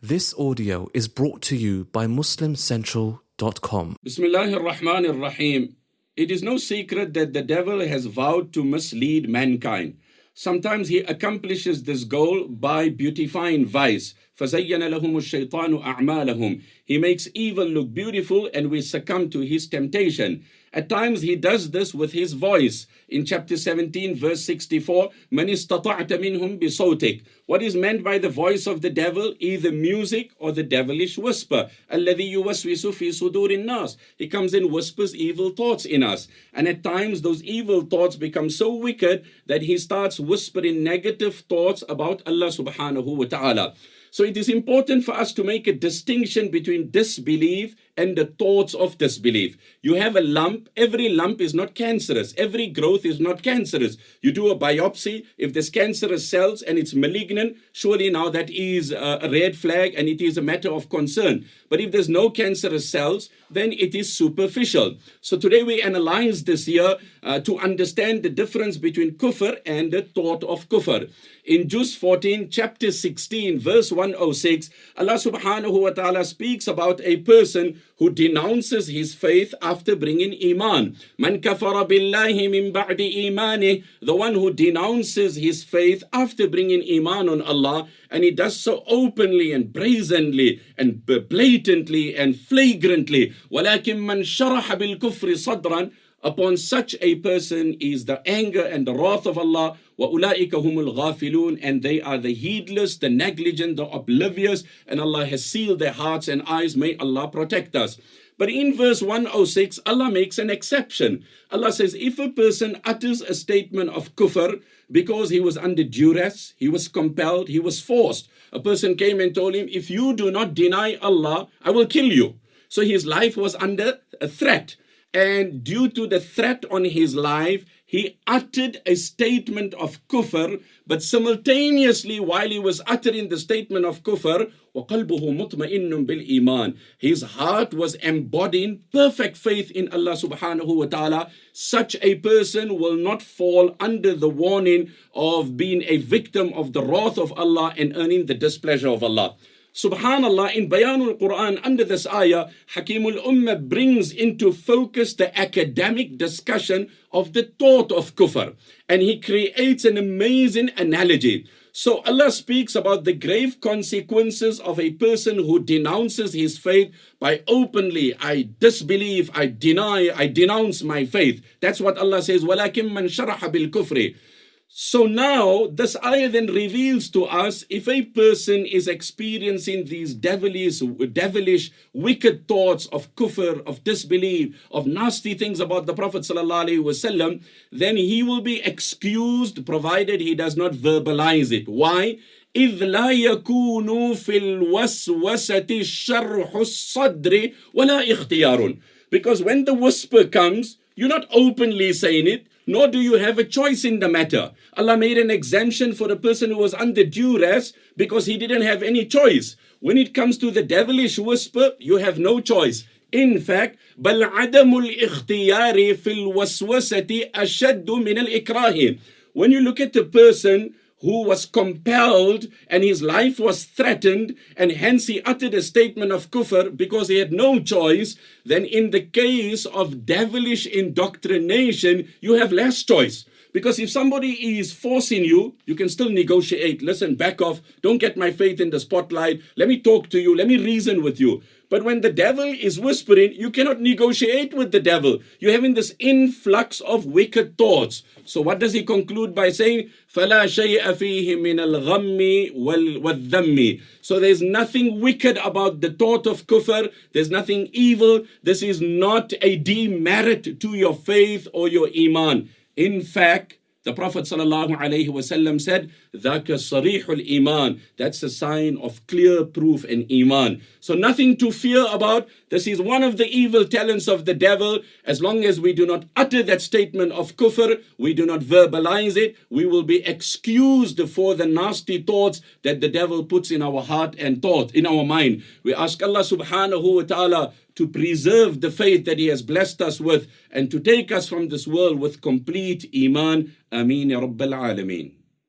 This audio is brought to you by MuslimCentral.com. Bismillahir Rahmanir Rahim. It is no secret that the devil has vowed to mislead mankind. Sometimes he accomplishes this goal by beautifying vice. فَزَيَّنَ لَهُمُ الشَّيْطَانُ أَعْمَالَهُم. He makes evil look beautiful and we succumb to his temptation. At times he does this with his voice. In chapter 17 verse 64, مَنِ اسْتَطَعْتَ مِنْهُمْ بِصَوْتِكَ. What is meant by the voice of the devil? Either music or the devilish whisper. الَّذِي يُوَسْوِسُ فِي صُدُورِ النَّاسِ. He comes in, whispers evil thoughts in us. And at times those evil thoughts become so wicked that he starts whispering negative thoughts about Allah subhanahu wa ta'ala. So it is important for us to make a distinction between disbelief and the thoughts of disbelief. You have a lump. Every lump is not cancerous. Every growth is not cancerous. You do a biopsy. If there's cancerous cells and it's malignant, surely now that is a red flag and it is a matter of concern. But if there's no cancerous cells, then it is superficial. So today we analyze this here to understand the difference between kufr and the thought of kufr. In Juz 14, chapter 16, verse 106, Allah subhanahu wa ta'ala speaks about a person who denounces his faith after bringing iman. Man kafara billahi min ba'di imani. The one who denounces his faith after bringing iman on Allah, and he does so openly and brazenly and blatantly and flagrantly. وَلَكِنْ مَنْ شَرَحَ بِالْكُفْرِ صَدْرًا. Upon such a person is the anger and the wrath of Allah. وَأُولَٰئِكَ هُمُ الْغَافِلُونَ. And they are the heedless, the negligent, the oblivious. And Allah has sealed their hearts and eyes. May Allah protect us. But in verse 106, Allah makes an exception. Allah says, if a person utters a statement of kufr because he was under duress, he was compelled, he was forced. A person came and told him, if you do not deny Allah, I will kill you. So his life was under a threat. And due to the threat on his life, he uttered a statement of kufr, but simultaneously while he was uttering the statement of kufr, وَقَلْبُهُ مُطْمَئِنٌ بِالْإِيمَانِ. His heart was embodying perfect faith in Allah subhanahu wa ta'ala. Such a person will not fall under the warning of being a victim of the wrath of Allah and earning the displeasure of Allah. Subhanallah, in Bayanul Quran, under this ayah, Hakimul Ummah brings into focus the academic discussion of the thought of kufr. And he creates an amazing analogy. So Allah speaks about the grave consequences of a person who denounces his faith by openly, I disbelieve, I deny, I denounce my faith. That's what Allah says, وَلَكِنْ مَنْ شَرَحَ بِالْكُفْرِ. So now this ayah then reveals to us, if a person is experiencing these devilish, wicked thoughts of kufr, of disbelief, of nasty things about the Prophet ﷺ, then he will be excused provided he does not verbalize it. Why? إِذْ لَا يَكُونُ فِي الْوَسْوَسَةِ شَرْحُ الصَّدْرِ وَلَا إِخْتِيَارٌ. Because when the whisper comes, you're not openly saying it, nor do you have a choice in the matter. Allah made an exemption for a person who was under duress because he didn't have any choice. When it comes to the devilish whisper, you have no choice. In fact, بَلْ عَدَمُ الْإِخْتِيَارِ فِي الْوَسْوَسَةِ أَشَدُّ مِنَ الْإِكْرَاهِ. When you look at the person who was compelled and his life was threatened and hence he uttered a statement of kufr because he had no choice, then in the case of devilish indoctrination, you have less choice. Because if somebody is forcing you, you can still negotiate. Listen, back off. Don't get my faith in the spotlight. Let me talk to you. Let me reason with you. But when the devil is whispering, you cannot negotiate with the devil. You're having this influx of wicked thoughts. So what does he conclude by saying? فَلَا شَيْءَ فِيهِ مِنَ الْغَمِّ وَالذَّمِّ. So there's nothing wicked about the thought of kufr. There's nothing evil. This is not a demerit to your faith or your iman. In fact, the Prophet ﷺ said, ذَاكَ صَرِيحُ الْإِيمَانِ. That's a sign of clear proof in iman. So nothing to fear about. This is one of the evil talents of the devil. As long as we do not utter that statement of kufr, we do not verbalize it, we will be excused for the nasty thoughts that the devil puts in our heart and thought, in our mind. We ask Allah subhanahu wa ta'ala to preserve the faith that He has blessed us with and to take us from this world with complete iman. Ameen ya Rabbal Alameen.